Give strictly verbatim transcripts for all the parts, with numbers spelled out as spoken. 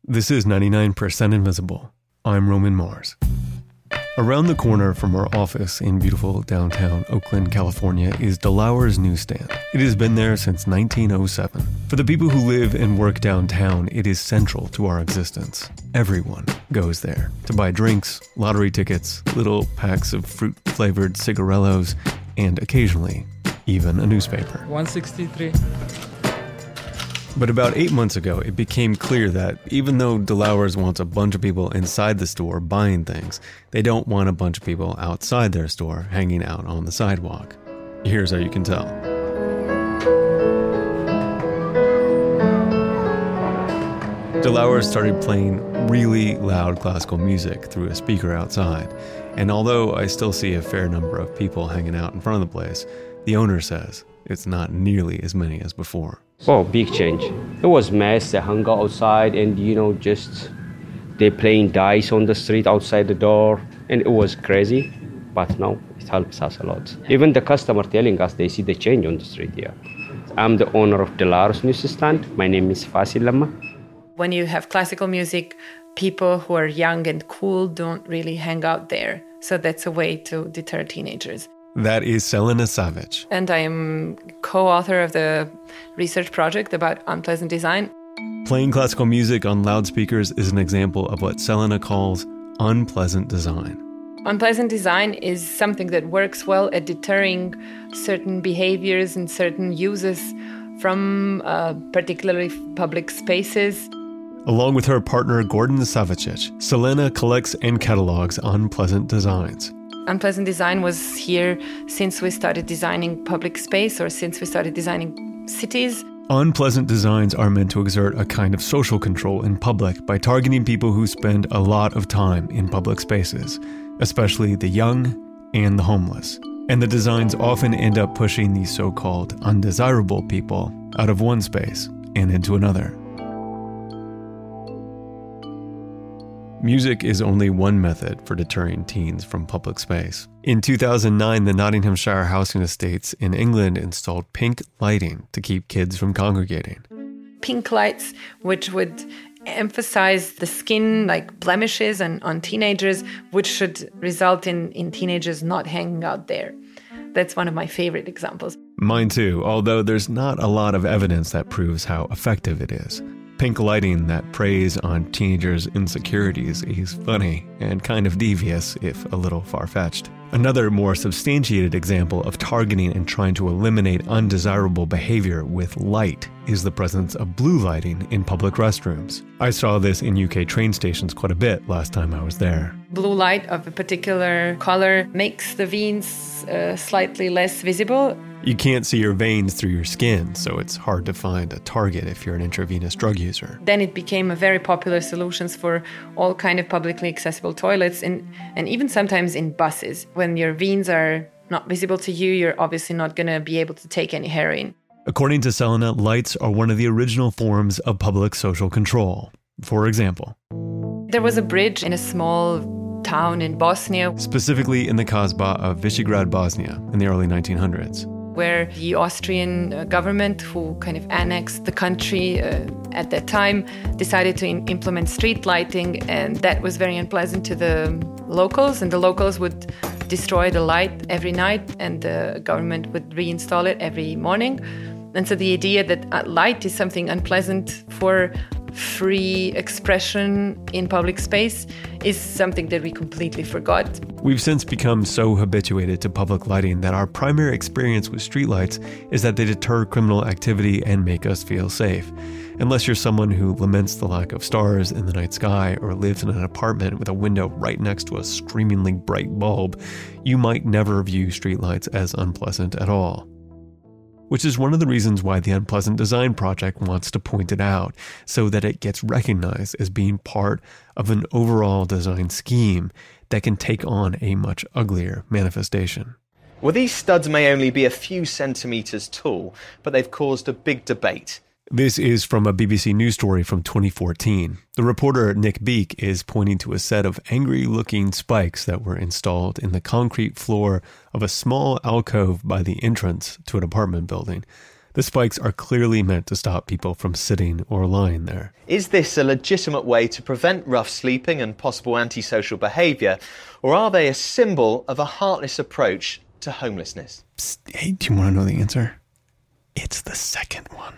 This is ninety-nine percent Invisible. I'm Roman Mars. Around the corner from our office in beautiful downtown Oakland, California is DeLauer's Newsstand. It has been there since nineteen oh seven. For the people who live and work downtown, it is central to our existence. Everyone goes there to buy drinks, lottery tickets, little packs of fruit-flavored cigarillos, and occasionally, even a newspaper. one sixty-three. But about eight months ago, it became clear that even though DeLauer's wants a bunch of people inside the store buying things, they don't want a bunch of people outside their store hanging out on the sidewalk. Here's how you can tell. DeLauer started playing really loud classical music through a speaker outside. And although I still see a fair number of people hanging out in front of the place, the owner says it's not nearly as many as before. Oh, big change. It was mess. They hung out outside and, you know, just they playing dice on the street outside the door. And it was crazy. But now it helps us a lot. Even the customer telling us they see the change on the street here. I'm the owner of DeLauer's Newsstand. My name is Fasil Lama. When you have classical music, people who are young and cool don't really hang out there. So that's a way to deter teenagers. That is Selena Savic. And I am co-author of the research project about unpleasant design. Playing classical music on loudspeakers is an example of what Selena calls unpleasant design. Unpleasant design is something that works well at deterring certain behaviors and certain uses from uh, particularly public spaces. Along with her partner Gordon Savicic, Selena collects and catalogs unpleasant designs. Unpleasant design was here since we started designing public space or since we started designing cities. Unpleasant designs are meant to exert a kind of social control in public by targeting people who spend a lot of time in public spaces, especially the young and the homeless. And the designs often end up pushing these so-called undesirable people out of one space and into another. Music is only one method for deterring teens from public space. In two thousand nine, the Nottinghamshire Housing Estates in England installed pink lighting to keep kids from congregating. Pink lights, which would emphasize the skin, like blemishes on, on teenagers, which should result in, in teenagers not hanging out there. That's one of my favorite examples. Mine too, although there's not a lot of evidence that proves how effective it is. Pink lighting that preys on teenagers' insecurities is funny and kind of devious, if a little far-fetched. Another more substantiated example of targeting and trying to eliminate undesirable behavior with light is the presence of blue lighting in public restrooms. I saw this in U K train stations quite a bit last time I was there. Blue light of a particular color makes the veins uh, slightly less visible. You can't see your veins through your skin, so it's hard to find a target if you're an intravenous drug user. Then it became a very popular solution for all kind of publicly accessible toilets and, and even sometimes in buses. When your veins are not visible to you, you're obviously not going to be able to take any heroin. According to Selena, lights are one of the original forms of public social control. For example, there was a bridge in a small town in Bosnia, specifically in the Kasbah of Visegrad, Bosnia, in the early nineteen hundreds. Where the Austrian uh, government, who kind of annexed the country uh, at that time, decided to in- implement street lighting, and that was very unpleasant to the locals, and the locals would destroy the light every night, and the government would reinstall it every morning. And so the idea that uh, light is something unpleasant for free expression in public space is something that we completely forgot. We've since become so habituated to public lighting that our primary experience with streetlights is that they deter criminal activity and make us feel safe. Unless you're someone who laments the lack of stars in the night sky or lives in an apartment with a window right next to a screamingly bright bulb, you might never view streetlights as unpleasant at all. Which is one of the reasons why the Unpleasant Design Project wants to point it out, so that it gets recognized as being part of an overall design scheme that can take on a much uglier manifestation. Well, these studs may only be a few centimetres tall, but they've caused a big debate. This is from a B B C News story from twenty fourteen. The reporter Nick Beake is pointing to a set of angry-looking spikes that were installed in the concrete floor of a small alcove by the entrance to an apartment building. The spikes are clearly meant to stop people from sitting or lying there. Is this a legitimate way to prevent rough sleeping and possible antisocial behaviour, or are they a symbol of a heartless approach to homelessness? Psst, hey, do you want to know the answer? It's the second one.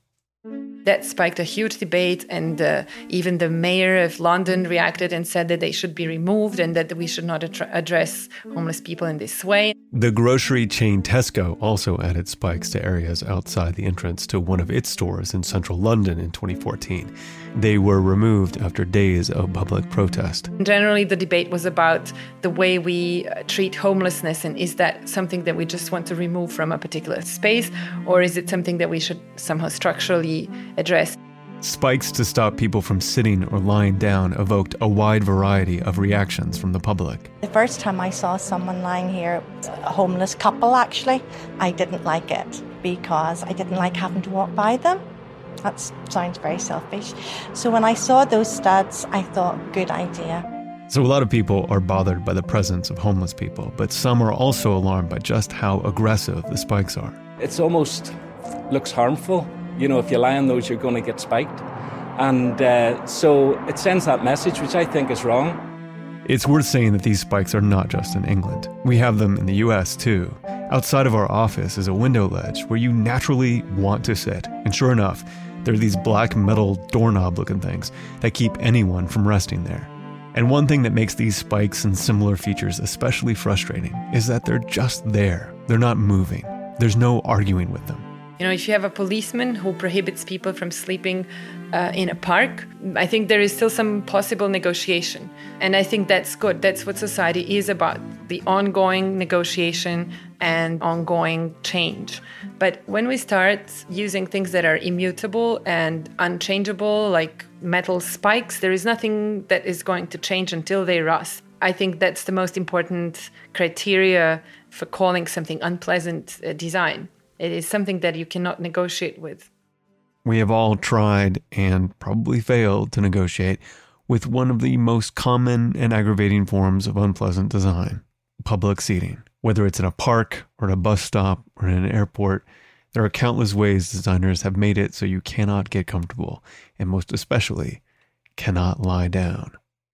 That spiked a huge debate, and uh, even the mayor of London reacted and said that they should be removed and that we should not ad- address homeless people in this way. The grocery chain Tesco also added spikes to areas outside the entrance to one of its stores in central London in twenty fourteen. They were removed after days of public protest. Generally, the debate was about the way we uh, treat homelessness, and is that something that we just want to remove from a particular space, or is it something that we should somehow structurally address? Spikes to stop people from sitting or lying down evoked a wide variety of reactions from the public. The first time I saw someone lying here, a homeless couple actually, I didn't like it because I didn't like having to walk by them. That sounds very selfish. So when I saw those studs, I thought, good idea. So a lot of people are bothered by the presence of homeless people, but some are also alarmed by just how aggressive the spikes are. It's almost looks harmful. You know, if you lie on those, you're going to get spiked. And uh, so it sends that message, which I think is wrong. It's worth saying that these spikes are not just in England. We have them in the U S too. Outside of our office is a window ledge where you naturally want to sit. And sure enough, there are these black metal doorknob-looking things that keep anyone from resting there. And one thing that makes these spikes and similar features especially frustrating is that they're just there. They're not moving. There's no arguing with them. You know, if you have a policeman who prohibits people from sleeping uh, in a park, I think there is still some possible negotiation. And I think that's good. That's what society is about, the ongoing negotiation and ongoing change. But when we start using things that are immutable and unchangeable, like metal spikes, there is nothing that is going to change until they rust. I think that's the most important criteria for calling something unpleasant uh, design. It is something that you cannot negotiate with. We have all tried and probably failed to negotiate with one of the most common and aggravating forms of unpleasant design, public seating. Whether it's in a park or at a bus stop or in an airport, there are countless ways designers have made it so you cannot get comfortable, and most especially, cannot lie down.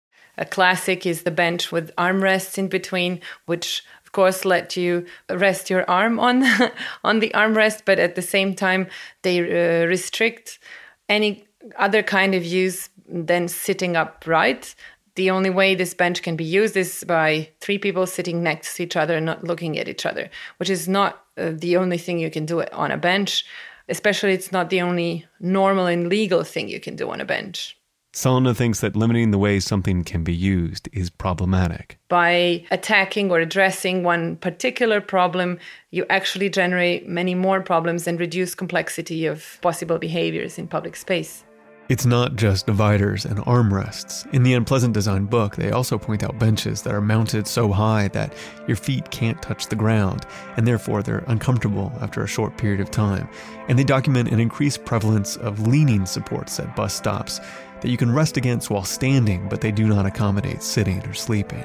A classic is the bench with armrests in between, which of course let you rest your arm on on the armrest, but at the same time they uh, restrict any other kind of use than sitting upright. The only way this bench can be used is by three people sitting next to each other and not looking at each other, which is not uh, the only thing you can do on a bench. Especially, it's not the only normal and legal thing you can do on a bench. Selena thinks that limiting the way something can be used is problematic. By attacking or addressing one particular problem, you actually generate many more problems and reduce complexity of possible behaviors in public space. It's not just dividers and armrests. In the Unpleasant Design book, they also point out benches that are mounted so high that your feet can't touch the ground, and therefore they're uncomfortable after a short period of time. And they document an increased prevalence of leaning supports at bus stops that you can rest against while standing, but they do not accommodate sitting or sleeping.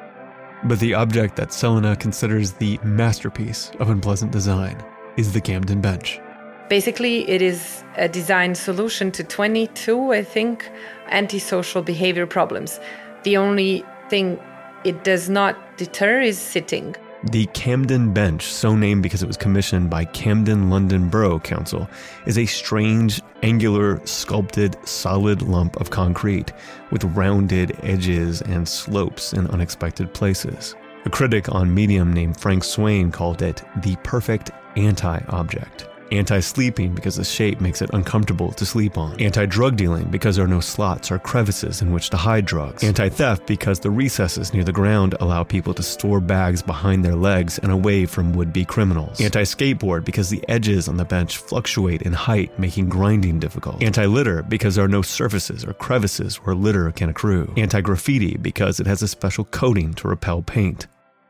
But the object that Selena considers the masterpiece of unpleasant design is the Camden bench. Basically, it is a design solution to twenty-two, I think, antisocial behavior problems. The only thing it does not deter is sitting. The Camden bench, so named because it was commissioned by Camden London Borough Council, is a strange, angular, sculpted, solid lump of concrete with rounded edges and slopes in unexpected places. A critic on Medium named Frank Swain called it the perfect anti-object. Anti-sleeping because the shape makes it uncomfortable to sleep on. Anti-drug dealing because there are no slots or crevices in which to hide drugs. Anti-theft because the recesses near the ground allow people to store bags behind their legs and away from would-be criminals. Anti-skateboard because the edges on the bench fluctuate in height, making grinding difficult. Anti-litter because there are no surfaces or crevices where litter can accrue. Anti-graffiti because it has a special coating to repel paint.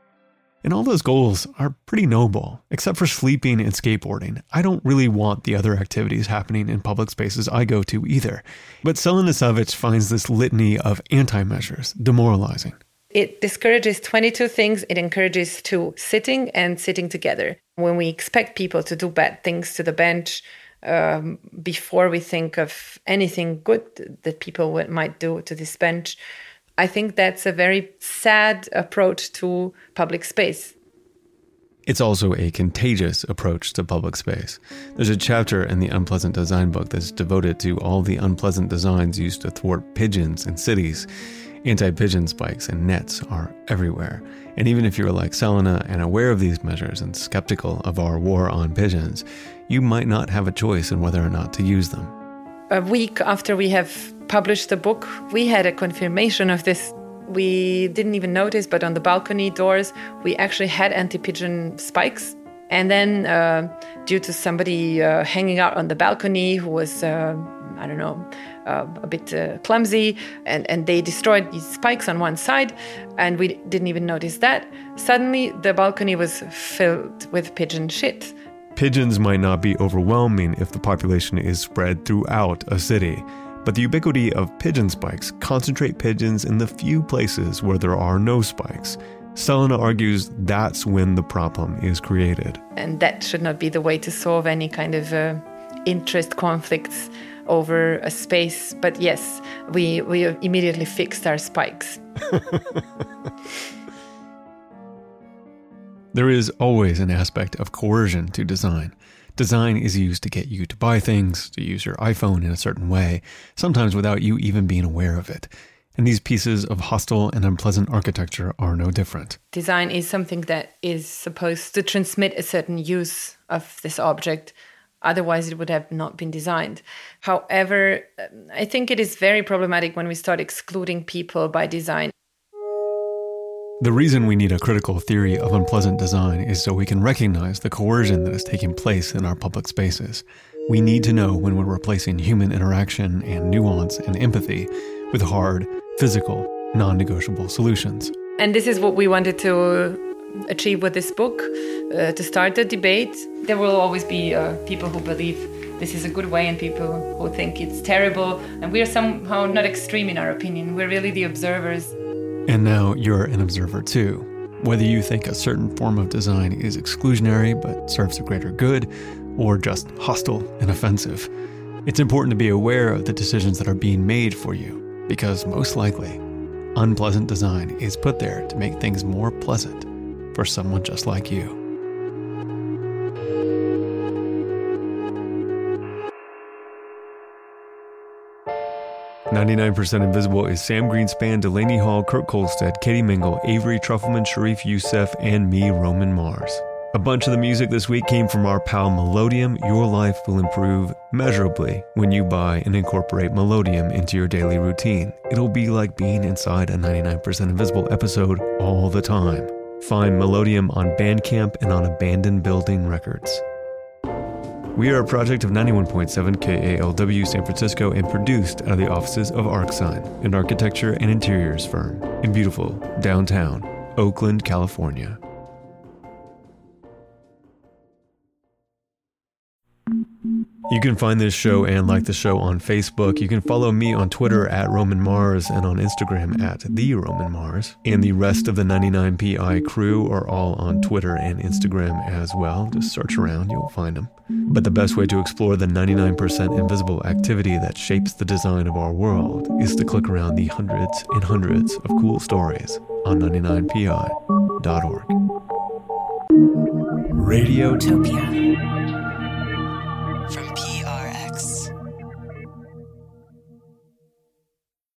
And all those goals are pretty noble, except for sleeping and skateboarding. I don't really want the other activities happening in public spaces I go to either. But Selena Savage finds this litany of anti-measures demoralizing. It discourages twenty-two things. It encourages to sitting and sitting together. When we expect people to do bad things to the bench, um, before we think of anything good that people would, might do to this bench, I think that's a very sad approach to public space. It's also a contagious approach to public space. There's a chapter in the Unpleasant Design book that's devoted to all the unpleasant designs used to thwart pigeons in cities. Anti-pigeon spikes and nets are everywhere. And even if you're like Selena and aware of these measures and skeptical of our war on pigeons, you might not have a choice in whether or not to use them. A week after we have published the book, we had a confirmation of this. We didn't even notice, but on the balcony doors, we actually had anti-pigeon spikes. And then uh, due to somebody uh, hanging out on the balcony who was, uh, I don't know, uh, a bit uh, clumsy, and, and they destroyed these spikes on one side, and we didn't even notice that. Suddenly, the balcony was filled with pigeon shit. Pigeons might not be overwhelming if the population is spread throughout a city, but the ubiquity of pigeon spikes concentrate pigeons in the few places where there are no spikes. Selena argues that's when the problem is created. And that should not be the way to solve any kind of uh, interest conflicts over a space. But yes, we, we immediately fixed our spikes. There is always an aspect of coercion to design. Design is used to get you to buy things, to use your iPhone in a certain way, sometimes without you even being aware of it. And these pieces of hostile and unpleasant architecture are no different. Design is something that is supposed to transmit a certain use of this object. Otherwise, it would have not been designed. However, I think it is very problematic when we start excluding people by design. The reason we need a critical theory of unpleasant design is so we can recognize the coercion that is taking place in our public spaces. We need to know when we're replacing human interaction and nuance and empathy with hard, physical, non-negotiable solutions. And this is what we wanted to achieve with this book, uh, to start the debate. There will always be uh, people who believe this is a good way and people who think it's terrible. And we are somehow not extreme in our opinion. We're really the observers. And now you're an observer too. Whether you think a certain form of design is exclusionary but serves a greater good, or just hostile and offensive, it's important to be aware of the decisions that are being made for you, because most likely, unpleasant design is put there to make things more pleasant for someone just like you. ninety-nine percent Invisible is Sam Greenspan, Delaney Hall, Kurt Kolstad, Katie Mingle, Avery Trufelman, Sharif Youssef, and me, Roman Mars. A bunch of the music this week came from our pal Melodium. Your life will improve measurably when you buy and incorporate Melodium into your daily routine. It'll be like being inside a ninety-nine percent Invisible episode all the time. Find Melodium on Bandcamp and on Abandoned Building Records. We are a project of ninety-one point seven K A L W San Francisco and produced out of the offices of ArcSign, an architecture and interiors firm in beautiful downtown Oakland, California. You can find this show and like the show on Facebook. You can follow me on Twitter at Roman Mars and on Instagram at The Roman Mars. And the rest of the ninety-nine P I crew are all on Twitter and Instagram as well. Just search around, you'll find them. But the best way to explore the ninety-nine percent invisible activity that shapes the design of our world is to click around the hundreds and hundreds of cool stories on ninety-nine P I dot org. Radiotopia from P